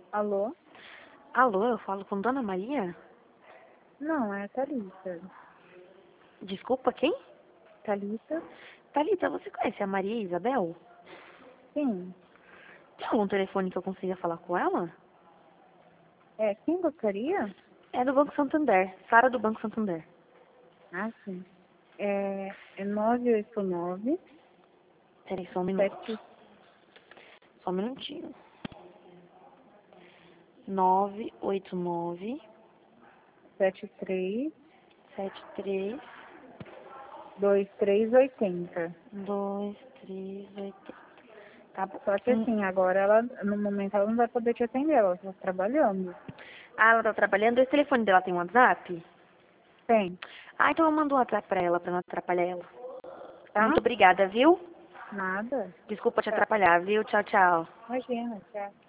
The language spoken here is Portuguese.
Alô? Alô, eu falo com Dona Maria? Não, é a Thalita. Desculpa, quem? Thalita? Thalita, você conhece a Maria Isabel? Sim. Tem algum telefone que eu consiga falar com ela? É, quem gostaria? É do Banco Santander. Sara do Banco Santander. Ah, sim. É 989 Peraí, só um minuto. 7 Só um minutinho. 989 73 73 2380. 2380. Tá bom. Só que assim, agora ela, no momento ela não vai poder te atender, ela está trabalhando. Ah, ela tá trabalhando. Esse telefone dela tem WhatsApp? Tem, Ah, então eu mando um WhatsApp pra ela, pra não atrapalhar ela. tá? Muito obrigada, viu? Nada. Desculpa te Tá. atrapalhar, viu? Tchau, tchau. Imagina, tchau.